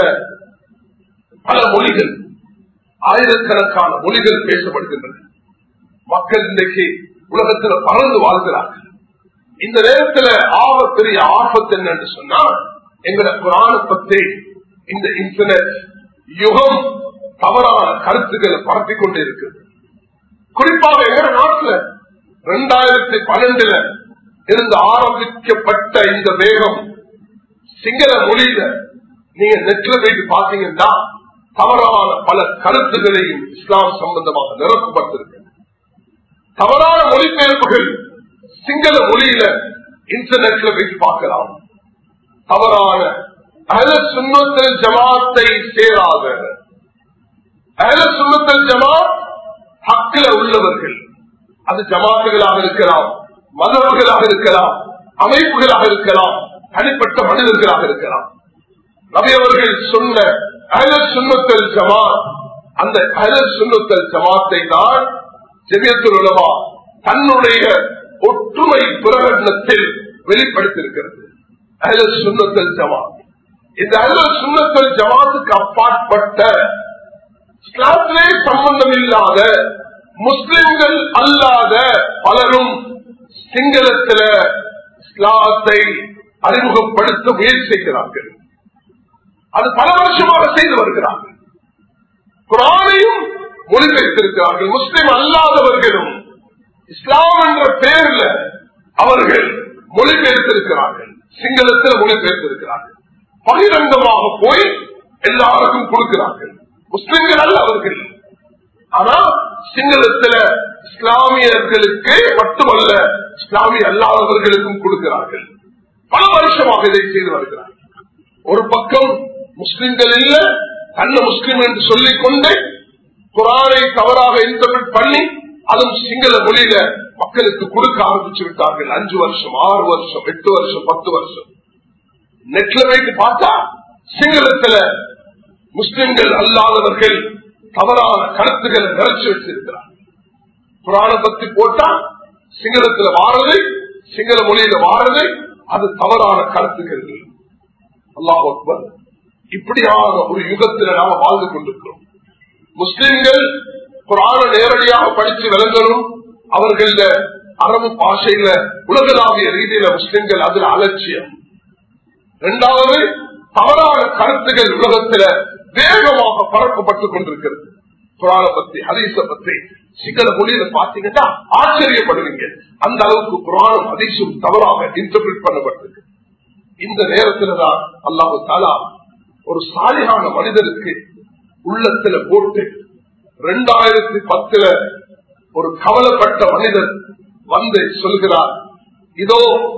பல மொழிகள், ஆயிரக்கணக்கான மொழிகள் பேசப்படுகின்றன. மக்கள் இன்றைக்கு உலகத்தில் பறந்து வாழ்கிறார்கள். இந்த நேரத்தில் ஆக பெரிய ஆபத்து என்னன்னு சொன்னா, எங்களை குர்ஆனை பற்றி இந்த இன்டர்நெட் யுகம் தவறான கருத்துக்களை பரப்பிக் கொண்டே இருக்கு. குறிப்பாக எங்க நாட்டில் இரண்டாயிரத்தி பன்னெண்டுல இருந்து ஆரம்பிக்கப்பட்ட இந்த வேகம் சிங்கள மொழியில நீங்க நெட்ல போயிட்டு பாத்தீங்கன்னா தவறான பல கருத்துகளையும் இஸ்லாம் சம்பந்தமாக நிரப்பப்பட்டிருக்கு. தவறான மொழிபெயர்ப்புகள் சிங்கள மொழியில இன்டர்நெட்ல போயிட்டு பார்க்கலாம். தவறான அஹ்ல சுன்னத்துல் ஜமாத்தை சேராத, அஹ்ல சுன்னத்துல் ஜமாத் ஹக்கில உள்ளவர்கள், அது ஜமாத்துகளாக இருக்கலாம், மதகுகளாக இருக்கலாம், அமைப்புகளாக இருக்கலாம், தனிப்பட்ட மனிதர்களாக இருக்கலாம். நபி அவர்கள் சொன்ன அஹ்ல சுன்னத்துல் ஜமாத், அந்த அஹ்ல சுன்னத்துல் ஜமாத்தை தான் ஜமியத்துல் உலமா தன்னுடைய ஒற்றுமை பிரகடனத்தில் வெளிப்படுத்தியிருக்கிறது. அஹ்ல சுன்னத்துல் ஜமாத், இந்த அஹ்ல சுன்னத்துல் ஜமாத்துக்கு அப்பாற்பட்ட இஸ்லாத்திலே சம்பந்தம் இல்லாத முஸ்லிம்கள் அல்லாத பலரும் சிங்களத்தில் இஸ்லாத்தை அறிமுகப்படுத்த முயற்சி செய்கிறார்கள். அது பல வருஷமாக செய்து வருகிறார்கள். குர்ஆனையும் மொழிபெயர்த்திருக்கிறார்கள். முஸ்லிம் அல்லாதவர்களும் இஸ்லாம் என்ற பெயரில் அவர்கள் மொழிபெயர்த்திருக்கிறார்கள், சிங்களத்தில் மொழிபெயர்த்திருக்கிறார்கள். பகிரங்கமாக போய் எல்லாருக்கும் கொடுக்கிறார்கள். முஸ்லிம்கள் அல்ல அவர்கள், ஆனால் சிங்களத்தில் இஸ்லாமியர்களுக்கு மட்டுமல்ல இஸ்லாமிய அல்லாதவர்களுக்கும் கொடுக்கிறார்கள். பல வருஷமாக இதை செய்து வருகிறார்கள். ஒரு பக்கம் முஸ்லிம்கள் இல்ல, தன்னை முஸ்லிம் என்று சொல்லிக் கொண்டு குர்ஆனை தவறாக இன்டர்பிரட் பண்ணி அதுவும் சிங்கள மொழியில மக்களுக்கு கொடுக்க ஆரம்பிச்சு விட்டார்கள். அஞ்சு வருஷம், ஆறு வருஷம், எட்டு வருஷம், பத்து வருஷம் நெட்ல வைத்து பார்த்தா சிங்களத்துல முஸ்லிம்கள் அல்லாதவர்கள் தவறான கருத்துக்களை நிறைச்சு வச்சிருக்கிறார்கள். குர்ஆனை பத்தி போட்டா சிங்களத்துல வாரதை, சிங்கள மொழியில வாரதை, அது தவறான கருத்துக்கள். அல்லாஹ் அக்பர். இப்படியான ஒரு யுகத்தில் நாம வாழ்ந்து கொண்டிருக்கிறோம். முஸ்லிம்கள் குர்ஆனை நேரடியாக படித்து விளங்கணும். அவர்கள் அரபு பாஷையில உலகளாவிய ரீதியில முஸ்லிம்கள் அதுல அலட்சியம். இரண்டாவது, தவறான கருத்துக்கள் உலகத்தில் வேகமாக பரப்பப்பட்டுக் கொண்டிருக்கிறது. குர்ஆனை பத்தி, ஹதீஸ பத்தி சிங்கள மொழியில பாத்தீங்கன்னா ஆச்சரியப்படுவீங்க. அந்த அளவுக்கு குர்ஆனும் ஹதீஸும் தவறாக இன்டர்பிரட் பண்ணப்பட்டிருக்கு. இந்த நேரத்தில் தான் அல்லாஹ் தஆலா ஒரு சாலிஹான மனிதருக்கு உள்ளத்துல போட்டு இரண்டாயிரத்தி பத்துல ஒரு கவலைப்பட்ட மனிதர் வந்து சொல்கிறார், இதோ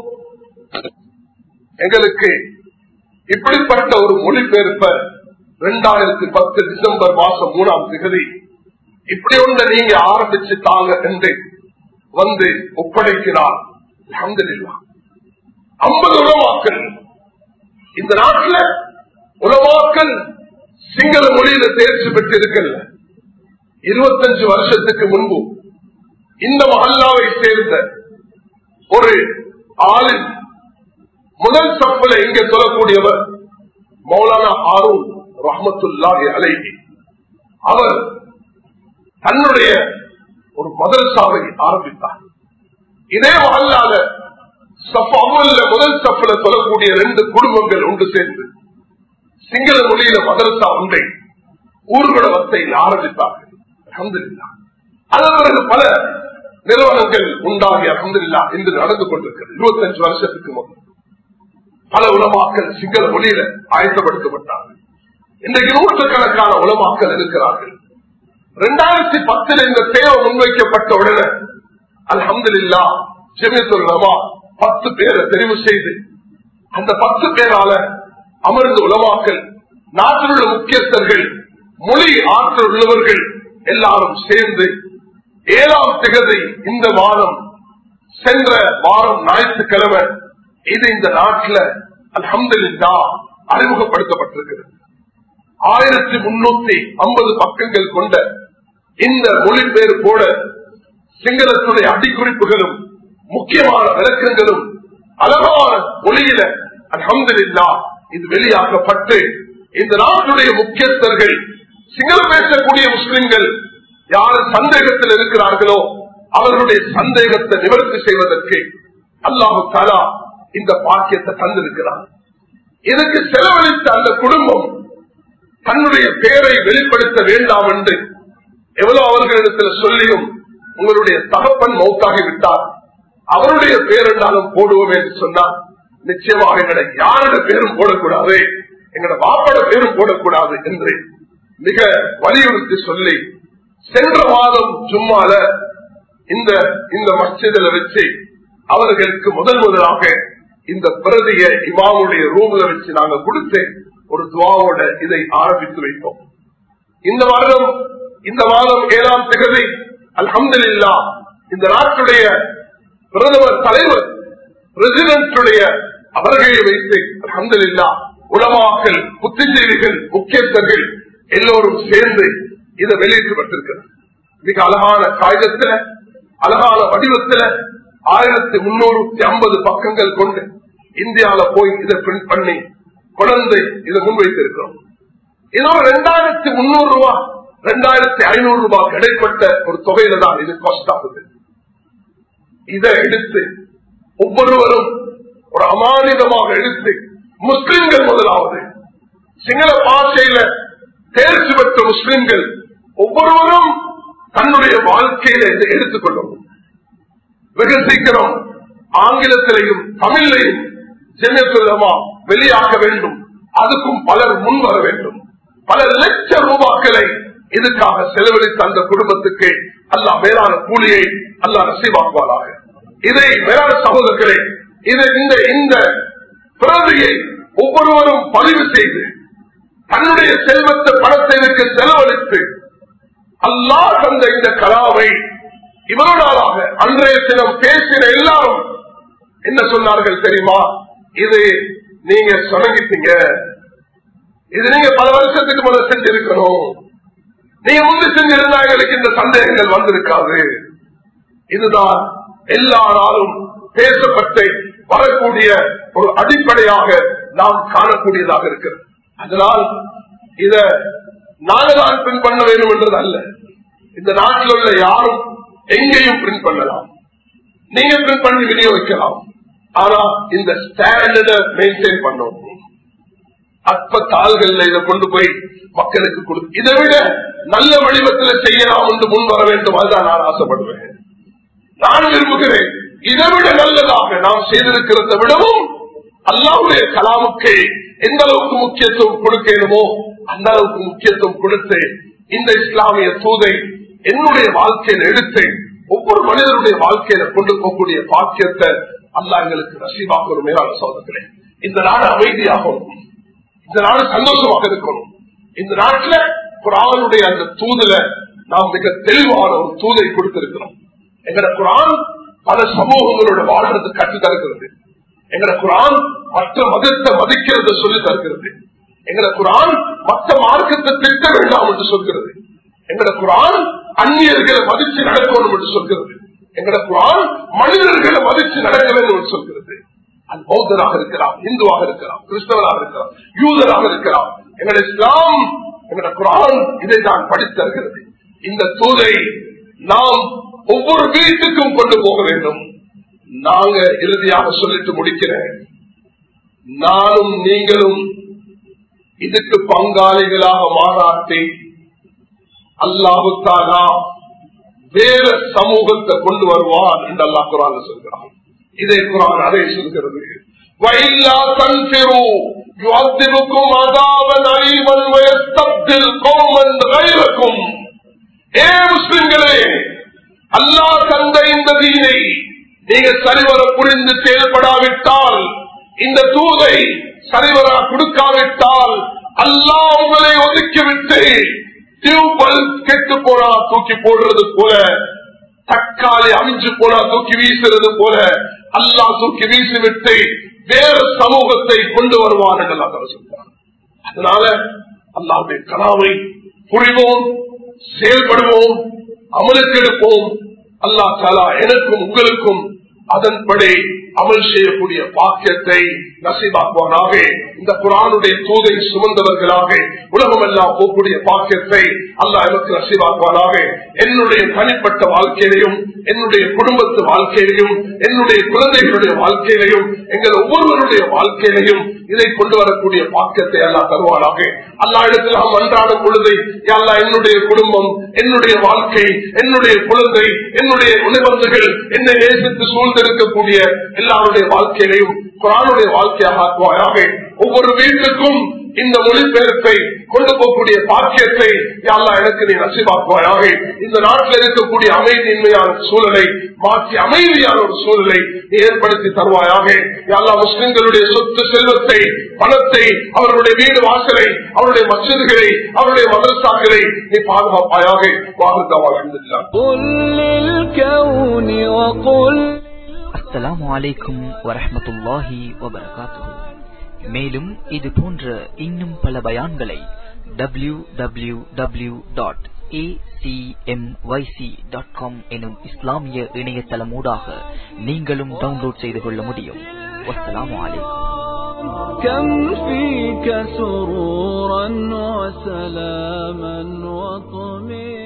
எங்களுக்கு இப்படிப்பட்ட ஒரு மொழிபெயர்ப்ப இரண்டாயிரத்தி பத்து டிசம்பர் மாசம் மூணாம் திகதி இப்படி ஒன்றை நீங்க ஆரம்பிச்சுட்டாங்க என்று வந்து ஒப்படைக்கிறார். அல்ஹம்துலில்லாஹ். ஐம்பது உலமாக்கள் இந்த நாட்டில் உலமாக்கள் சிங்கள மொழியில தேர்ச்சி பெற்றிருக்கல. இருபத்தஞ்சு வருஷத்துக்கு முன்பு இந்த மஹல்லாவை சேர்ந்த ஒரு ஆளின் முதல் சப்பலை இங்கே சொல்லக்கூடியவர் மௌலானா ஹாரூன் ரஹ்மத்துல்லாஹி அலைஹி. அவர் தன்னுடைய ஒரு மதரசாவை ஆரம்பித்தார். இதே வாழ்நாள முதல் சஃப்ல சொல்லக்கூடிய ரெண்டு குடும்பங்கள் ஒன்று சேர்ந்து சிங்கள மொழியில மதரசா ஒன்றை ஊர்வல வத்தையில் ஆரம்பித்தார்கள். அல்ஹம்துலில்லாஹ். அதன் பிறகு பல நிறுவனங்கள் உண்டாகி அல்ஹம்துலில்லாஹ் என்று நடந்து கொண்டிருக்கிறது. இருபத்தஞ்சு வருஷத்துக்கு முன் பல உலமாக்கள் சிங்கள மொழியில ஆயத்தப்படுத்தப்பட்டார்கள். இன்றைக்கு நூற்றுக்கணக்கான உலமாக்கள் இருக்கிறார்கள். இரண்டாயிரத்தி பத்தில் இந்த தேவை முன்வைக்கப்பட்ட உடனே அல்ஹம்துலில்லாஹ் ஜமியத்துல் உலமா பத்து பேரை தெரிவு செய்து அந்த பத்து பேரால அமர்ந்த உலமாக்கள், நாட்டில் உள்ள முக்கியஸ்தர்கள், மொழி ஆற்றல் உள்ளவர்கள் எல்லாரும் சேர்ந்து ஏழாம் திகதி இந்த வாரம் சென்ற வாரம் ஞாயிற்றுக்கிழமை இது இந்த நாட்டில் அல்ஹம்துலில்லாஹ் அறிமுகப்படுத்தப்பட்டிருக்கிறது. ஆயிரத்தி முன்னூத்தி ஐம்பது பக்கங்கள் கொண்ட இந்த மொழிபெயர்ப்போட சிங்களத்துடைய அடிக்குறிப்புகளும் முக்கியமான விளக்கங்களும் அழகான மொழியில அல்ஹம்துலில்லாஹ் இது வெளியாக்கப்பட்டு இந்த நாட்டுடைய முக்கியஸ்தர்கள், சிங்களம் பேசக்கூடிய முஸ்லிம்கள் யார் சந்தேகத்தில் இருக்கிறார்களோ அவர்களுடைய சந்தேகத்தை நிவர்த்தி செய்வதற்கு அல்லாஹு தஆலா இந்த பாக்கியத்தை தந்திருக்கிறார். இதற்கு செலவழித்த அந்த குடும்பம் தன்னுடைய பெயரை வெளிப்படுத்த வேண்டாம் என்று எவ்வளவு அவர்களிடத்தில் சொல்லியும் உங்களுடைய தகப்பன் மௌத்தாகிவிட்டார், அவருடைய பேர் என்றாலும் போடுவோம் என்று சொன்னார். நிச்சயமாக எங்களை யாரோட பேரும் போடக்கூடாது, எங்களோட பாப்போட பேரும் போடக்கூடாது என்று மிக வலியுறுத்தி சொல்லி சென்ற மாதம் ஜும்மால இந்த இந்த மஸ்ஜிதில வச்சு அவர்களுக்கு முதல் முதலாக இந்த பிரதியை இமாமுடைய ரூம்ல வச்சு நாங்க கொடுத்து ஒரு துவாவோட இதை ஆரம்பித்து வைத்தோம். இந்த வருடம் இந்த மாதம் ஏழாம் திகதி அல்ஹம்துலில்லாஹ் இந்த நாட்டுடைய பிரதமர் தலைவர் பிரசிடென்டுடைய அவர்களை வைத்து அல்ஹம்துலில்லாஹ் உலமாக்கள், புத்திஜீவிகள், முக்கியஸ்தர்கள் எல்லோரும் சேர்ந்து இதை வெளியிடப்பட்டிருக்கிறது. மிக அழகான காகிதத்துல அழகான வடிவத்துல ஆயிரத்தி முன்னூத்தி ஐம்பது பக்கங்கள் கொண்டு இந்தியாவில போய் இதை பிரிண்ட் பண்ணி குழந்தை இதை முன்வைத்திருக்கிறோம். இதோ ரெண்டாயிரத்தி முன்னூறு ரூபாய் ரெண்டாயிரத்தி ஐநூறு ரூபாய்க்கு இடைப்பட்ட ஒரு தொகையில தான் இது காஸ்ட் ஆகுது. இதை எடுத்து ஒவ்வொருவரும் ஒரு அமானிதமாக எடுத்து முஸ்லிம்கள் முதலாவது சிங்கள பாஷையில தேர்ச்சி பெற்ற முஸ்லிம்கள் ஒவ்வொருவரும் தன்னுடைய வாழ்க்கையில இதை எடுத்துக்கொள்ளும். வெகு சீக்கிரம் ஆங்கிலத்திலையும் தமிழிலையும் ஜமியத்துல் உலமா வெளியாக வேண்டும். அதுக்கும் பலர் முன் வர வேண்டும். பல லட்சம் ரூபாய்களை இதுக்காக செலவழித்த அந்த குடும்பத்துக்கு அல்லாஹ் மேலான கூலியை அல்லாஹ் நசீபாக்குவாராக. இதை மேலான சகோதரர்களே, இது இந்த இந்த பிறவியை ஒவ்வொருவரும் பதிவு செய்து தன்னுடைய செல்வத்தை பணத்தை செலவழித்து அல்லாஹ் தந்த இந்த கலாவை இவ்வளவு நாளாக அன்றைய தினம் பேசின எல்லாரும் என்ன சொன்னார்கள் தெரியுமா? இது நீங்க சொன்னீங்க, இது நீங்க பல வருஷத்துக்கு முதல் செஞ்சிருக்கணும், நீங்க முந்தி செஞ்சிருந்தா எங்களுக்கு இந்த சந்தேகங்கள் வந்திருக்காது. இதுதான் எல்லா நாளும் பேசப்பட்டு வரக்கூடிய ஒரு அடிப்படையாக நாம் காணக்கூடியதாக இருக்கிறது. அதனால் இத நாங்கதான் பிரிண்ட் பண்ண வேண்டும் என்றது அல்ல. இந்த நாட்டில் உள்ள யாரும் எங்கேயும் பிரிண்ட் பண்ணலாம், நீங்க பிரிண்ட் பண்ணி விநியோகிக்கலாம். ஆனா இந்த ஸ்டாண்டர்டை மெயின்டைன் பண்ணணும். அற்ப தாள்கள் இதை கொண்டு போய் மக்களுக்கு கொடு, இதை விட நல்ல வடிவத்தில் செய்யலாம் என்று முன் வர வேண்டும். அதுதான் நான் ஆசைப்படுவேன், நான் விரும்புகிறேன். இதை விட நல்லதாக நாம் செய்திருக்கிறத விடவும் அல்லாஹ்வுடைய கலாமுக்கு எந்த அளவுக்கு முக்கியத்துவம் கொடுக்கணுமோ அந்த அளவுக்கு முக்கியத்துவம் கொடுத்து இந்த இஸ்லாமிய தூதை என்னுடைய வாழ்க்கையில எடுத்து ஒவ்வொரு மனிதனுடைய வாழ்க்கையில கொண்டு போகக்கூடிய பாக்கியத்தை அல்லாஹ் எங்களுக்கு நசீபாக ஒரு மேலான சோதனை. இந்த நாடு அமைதியாகும், இந்த நாடு சந்தோஷமாக இருக்கணும். இந்த நாட்டில் குர்ஆனுடைய அந்த தூதுல நாம் மிக தெளிவான ஒரு தூதை கொடுத்திருக்கிறோம். எங்கட குர்ஆன் பல சமூகங்களோட வாழ்றது கற்று தருகிறது. எங்கட குர்ஆன் மற்ற மதத்தை மதிக்கிறத சொல்லி தருகிறது. எங்கட குர்ஆன் மற்ற மார்க்கத்தை திட்ட வேண்டாம் என்று சொல்கிறது. எங்கட குர்ஆன் அந்நியர்களை மதிச்சு நடக்கணும் என்று சொல்கிறது. எங்கட குர்ஆன் மனிதர்களை மதிச்சு நடக்க வேண்டும் என்று சொல்கிறது. அது பௌத்தராக இருக்கலாம், இந்துவாக இருக்கலாம், கிறிஸ்தவராக இருக்கலாம், யூதராக இருக்கலாம். எங்கட இஸ்லாம் எங்கட குர்ஆன் இதை தான் படித்து தருகிறது. இந்த தூதை நாம் ஒவ்வொரு வீட்டுக்கும் கொண்டு போக வேண்டும். நாங்க இறுதியாக சொல்லிட்டு முடிக்கிறேன், நானும் நீங்களும் இதுக்கு பங்காளிகளாக மாறாட்டி அல்லாஹ் தஆலா வேற சமூகத்தை கொண்டு வருவான் என்று அல்லாஹ் குர்ஆன்ல சொல்கிறான். இதே குர்ஆன் அதை சொல்கிறது. وَإِلَّا تَنْفِرُوا يُعَذِّبْكُمْ عَذَابًا أَلِيمًا وَيَسْتَبْدِلْ قَوْمًا غَيْرَكُمْ. ஏ முஸ்லிம்களே, அல்லாஹ் தந்த இந்த தீனை நீங்க சரிவர புரிந்து செயல்படாவிட்டால், இந்த தூதை சரிவர கொடுக்காவிட்டால், அல்லாஹ் உங்களை ஒதுக்கிவிட்டு டியூபல் கெட்டு போனா தூக்கி போடுறது போல, தக்காளி அவிஞ்சு போனா தூக்கி வீசுறது போல அல்லாஹ் தூக்கி வீசிவிட்டு வேறு சமூகத்தை கொண்டு வருவார் என்று அல்லாஹ் சொல்றார். அதனால அல்லாஹ்வுடைய கலாமை புரிவோம், செயல்படுவோம், அமலுக்கு எடுப்போம். அல்லாஹ் தஆலா எனக்கும் உங்களுக்கும் அதன்படி அமல் செய்யக்கூடிய பாக்கியத்தை நசீபாக்குவானாக. இந்த குர்ஆனுடைய தூதை சுமந்தவர்களாக உலகம் எல்லாம் போகக்கூடிய பாக்கியத்தை அல்லாஹ் எனக்கு நசீபாக்குவானாக. என்னுடைய தனிப்பட்ட வாழ்க்கையிலையும், என்னுடைய குடும்பத்து வாழ்க்கையிலையும், என்னுடைய குழந்தைகளுடைய வாழ்க்கையிலையும், எங்கள் ஒவ்வொருவருடைய வாழ்க்கையிலையும் இதை கொண்டு வரக்கூடிய பாக்கியத்தை அல்லாஹ் தருவானாக. அல்லாஹ் இடத்தில் நாம் அன்றாடும் பொழுது, அல்லாஹ் என்னுடைய குடும்பம், என்னுடைய வாழ்க்கை, என்னுடைய குழந்தை, என்னுடைய உணவந்துகள், என்னை நேசித்து சூழ்ந்திருக்கக்கூடிய எல்லாருடைய வாழ்க்கையிலையும் குர்ஆனுடைய வாழ்க்கையாக ஆக்குவாயாக. ஒவ்வொரு வீட்டுக்கும் இந்த மொழிபெயர்ப்பை கொண்டு போகக்கூடிய பாக்கியத்தை அல்லாஹ் எனக்கு நீ நசீபாக்குவாயாக. இந்த நாட்டில் இருக்கக்கூடிய அமைதியின்மையான சூழலை மாற்றி அமைதியான ஒரு சூழலை நீ ஏற்படுத்தி தருவாயாக. அல்லாஹ் முஸ்லிம்களுடைய சொத்து செல்வத்தை, பணத்தை, அவர்களுடைய வீடு வாசலை, அவருடைய மஸ்ஜிதுகளை, அவருடைய மதரசாக்களை நீ பாதுகாப்பாயாக. வாஹிதாவாக அஸ்ஸலாமு அலைக்கும் வரஹ்மத்துல்லாஹி வபரகாத்துஹு. மேலும் இது போன்ற இன்னும் பல பயான்களை W W W dot A C M Y C dot com எனும் இஸ்லாமிய இணையதளமூடாக நீங்களும் டவுன்லோட் செய்து கொள்ள முடியும். வஸ்ஸலாமு அலைக்கும். كم فيك سرورا وسلاما وطمئنا